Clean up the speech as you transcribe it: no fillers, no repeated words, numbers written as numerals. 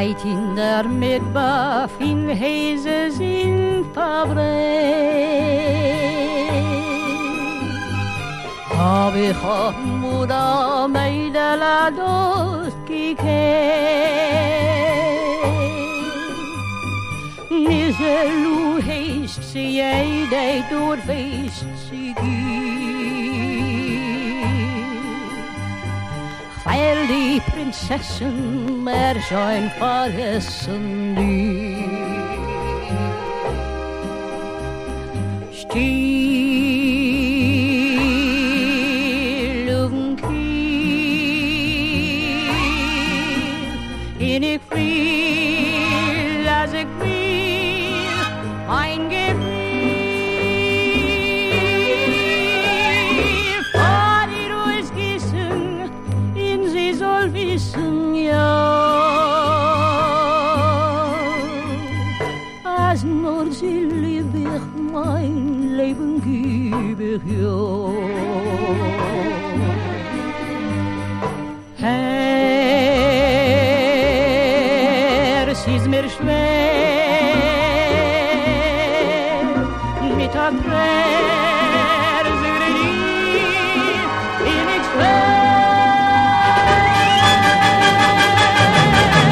Heit in der Midbaf in Hazes in Fabre. Hab ich auf Muda Meidela dost gekehrt. Niselu heist sie jede door feest sie weil die Prinzessin mehr schon vergessen die still und kiel in ik viel als ik will ein Gefühl vor die Ruhe gießen in sie soll wissen ja als nur sie lieb ich mein Leben gebe ich ja Herr, es ist mir schwer mit der Träne in ich